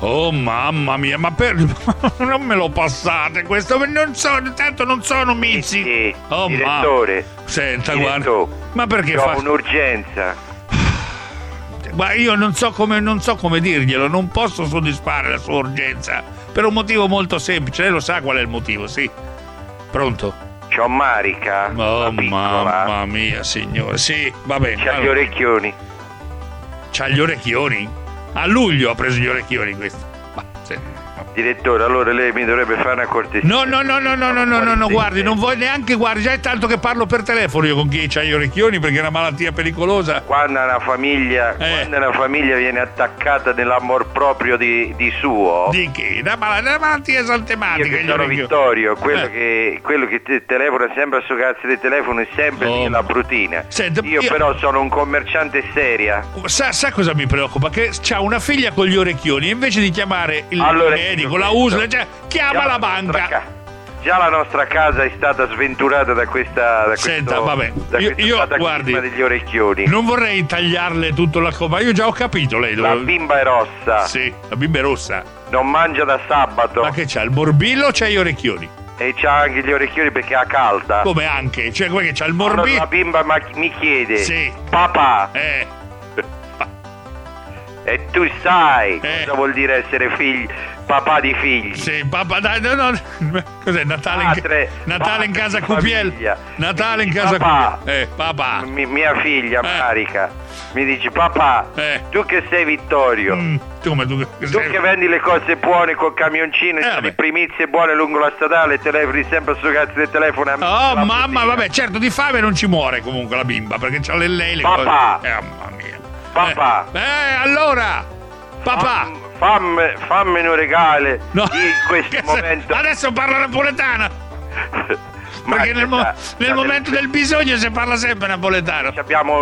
Oh mamma mia, ma non me lo passate questo, tanto non sono mizzi. Sì, Oh direttore. Senta, Direttore, guarda. Ma perché ho un'urgenza. Ma io non so come dirglielo, non posso soddisfare la sua urgenza per un motivo molto semplice, lei lo sa qual è il motivo, sì. Pronto? C'ho Marica. Oh piccola. mamma mia, signore. Sì, va bene. C'ha gli orecchioni. C'ha gli orecchioni? A luglio ha preso gli orecchioni questo. Ma, sì. Direttore, allora lei mi dovrebbe fare una cortesia. No, guardi, non vuoi neanche, guardi, già è tanto che parlo per telefono io con chi c'ha gli orecchioni perché è una malattia pericolosa. Quando una famiglia viene attaccata nell'amor proprio di suo. Di che? Una malattia esaltematica. Io che sono Vittorio, quello che telefona sempre a sto cazzo di telefono è sempre lì la brutina. Senta, io però sono un commerciante seria. Sa cosa mi preoccupa? Che c'ha una figlia con gli orecchioni e invece di chiamare il medico, la USL, cioè, chiama la banca. Già la nostra casa è stata sventurata da questa. Senta, vabbè, io guardi, degli orecchioni. Non vorrei tagliarle tutto la copa. Io già ho capito lei. La bimba è rossa. Sì, la bimba è rossa. Non mangia da sabato. Ma che c'ha? Il morbillo o c'ha gli orecchioni? E c'ha anche gli orecchioni perché ha calda. Come anche? Cioè, come che c'ha il morbillo? Allora la bimba mi chiede. Sì. Papà. E tu sai cosa vuol dire essere papà di figli. Sì, papà, dai, no. Cos'è? Natale in casa Cupiel. Natale in casa Cupiel. Papà. Mia figlia, Marica, mi dice, papà, tu che sei Vittorio. Tu che vendi le cose buone col camioncino, le primizie buone lungo la statale, telefoni sempre sto cazzo del telefono. Oh, mamma, vabbè, certo, di fame non ci muore comunque la bimba, perché c'ha le papà. cose. Mamma mia. Papà. Allora, papà. Fammi un regalo in questo momento. Adesso parla napoletana. Perché nel momento del bisogno si parla sempre napoletano. Abbiamo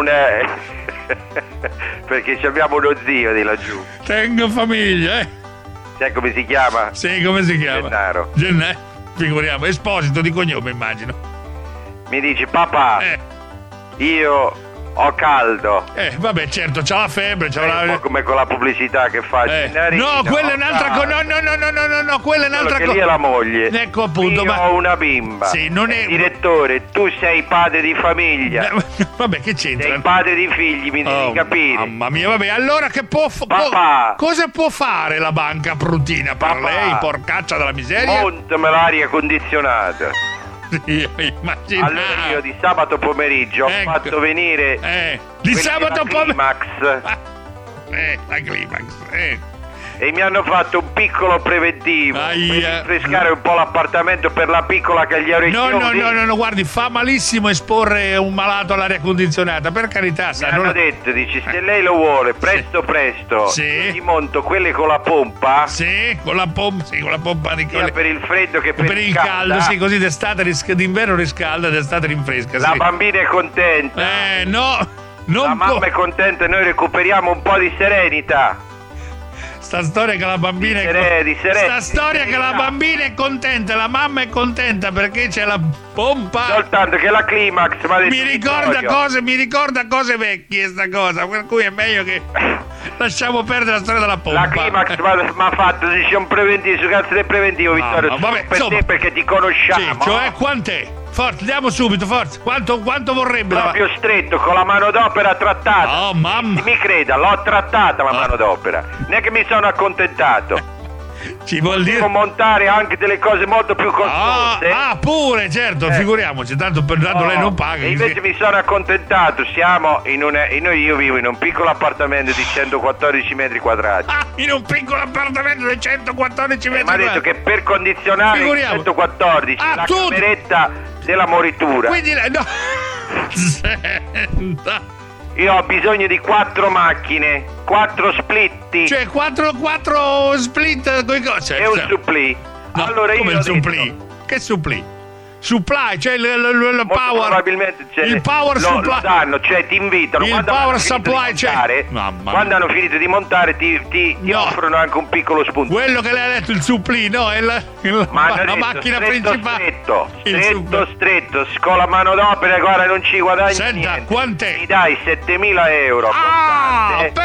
perché abbiamo uno zio di laggiù. Tengo famiglia, Sai come si chiama? Sì, come si chiama? Gennaro. Figuriamo, Esposito di cognome, immagino. Mi dice, papà, io ho caldo. Vabbè, certo, c'ha la febbre, un po' come con la pubblicità che fa. No, quella è un'altra cosa. No, quella è un'altra cosa. Lì è la moglie. Ecco appunto. Io ho una bimba. Sì, non è. Direttore, tu sei padre di famiglia. Vabbè, che c'entra? Sei padre di figli, mi devi capire. Mamma mia, vabbè, allora che cosa può fare la banca prutina per lei, porcaccia della miseria? Montami l'aria condizionata. Io immaginavo. Allora io di sabato pomeriggio ho fatto venire di sabato Climax. La Climax. E mi hanno fatto un piccolo preventivo per rinfrescare un po' l'appartamento per la piccola che gli orecchioni. No, guardi, fa malissimo esporre un malato all'aria condizionata, per carità. Mi hanno detto, dici, se lei lo vuole, presto, ti monto quelle con la pompa. Sì, con la pompa di sia per il freddo che per il caldo, sì, così d'estate d'inverno riscalda, d'estate rinfresca. La bambina è contenta. No, la mamma è contenta e noi recuperiamo un po' di serenità. Sta storia che la bambina la bambina è contenta, la mamma è contenta perché c'è la pompa. Soltanto che la Climax mi ricorda cose vecchie sta cosa, per cui è meglio che lasciamo perdere la storia della pompa. La Climax mi ha fatto un preventivo su cazzo del preventivo, Vittorio. Vabbè, per te perché ti conosciamo. Sì, cioè quant'è? Forza, andiamo subito, forza. Quanto vorrebbe? Proprio stretto, con la manodopera trattata. Oh, mamma. Mi creda, l'ho trattata la manodopera. Neanche mi sono accontentato. Ci vuol dire devo montare anche delle cose molto più costose. Pure, certo, figuriamoci, tanto lei non paga. E invece mi sono accontentato, siamo io vivo in un piccolo appartamento di 114 metri quadrati. In un piccolo appartamento di 114 metri quadrati. Mi ha detto che per condizionare il 114 la cameretta della moritura. Quindi Senta. Io ho bisogno di 4 macchine, 4 splitti. Cioè 4 split con cosa? E un supplì. No, allora come il supplì? Che supplì? Supply, cioè il power. Probabilmente il power supply. Lo danno, cioè ti invitano. Il power supply, cioè. Quando hanno finito di montare, ti offrono anche un piccolo spunto. Quello che lei ha detto, il supplì, no? È la macchina principale. Stretto, con la manodopera, guarda, non ci guadagni. Senta, niente. quant'è? Mi dai 7.000 euro. Perbacco!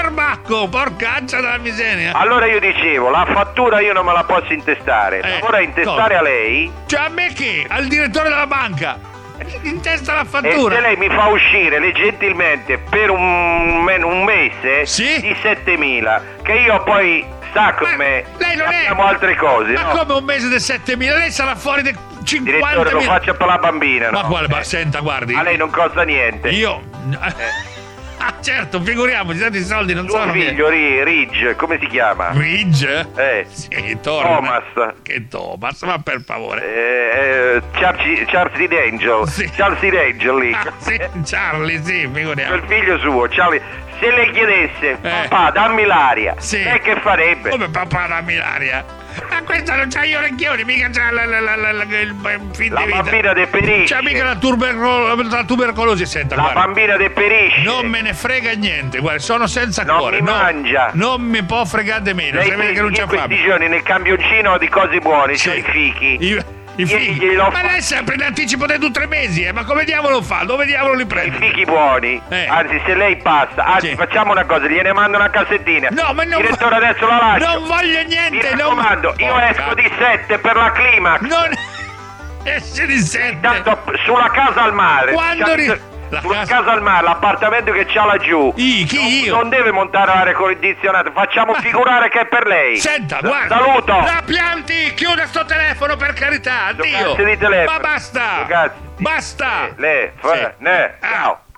Ecco, porcaccia della miseria. Allora io dicevo, la fattura io non me la posso intestare. La vorrei intestare a lei. Cioè a me che? Al direttore della banca. Intesta la fattura. E se lei mi fa uscire gentilmente per un mese di 7.000, che io poi sa come lei non abbiamo altre cose. Ma come un mese di 7.000? Lei sarà fuori di 50.000. Direttore, lo faccio per la bambina. Ma quale? Ma senta, guardi. A lei non costa niente. Io. Ah, certo, figuriamoci, tanti soldi non sono. Figlio Ridge, come si chiama? Ridge? Sì, Thomas. Che Thomas, ma per favore. Charlie D'Angelo. Sì. Charlie D'Angelo lì. Sì, Charlie, sì, figuriamo. Il figlio suo, Charlie. Se le chiedesse, papà, dammi l'aria, lei che farebbe? Come papà, dammi l'aria? Ma questa non c'ha gli orecchioni, mica c'ha il fin la di vita. Bambina deperisce. C'ha mica la tubercolosi, senta, la guarda. Bambina deperisce. Non me ne frega niente, guarda, sono senza cuore. Non mi mangia. Non mi può fregare di meno, se vede che non c'ha fame. In questi giorni nel campioncino di cose buone, c'è i fichi. I fichi. Ma lei è sempre in anticipo dei 2 o 3 mesi, ma come diavolo fa? Dove diavolo li prende? I fichi buoni. Anzi, se lei passa, facciamo una cosa, gliene mando una cassettina. No, ma non. Direttore, adesso la lascio. Non voglio niente, mi raccomando, io esco di 7 per la Climax. Non esce di 7. Tanto sulla casa al mare. Quando sulla casa al mare, l'appartamento che c'ha laggiù. Chi io? Non deve montare l'aria condizionata, facciamo figurare che è per lei. Senta, guarda. Saluto. La Pianti, chiuda sto telefono per carità, addio. Di telefono. Ma basta. Ragazzi. Basta. Ciao.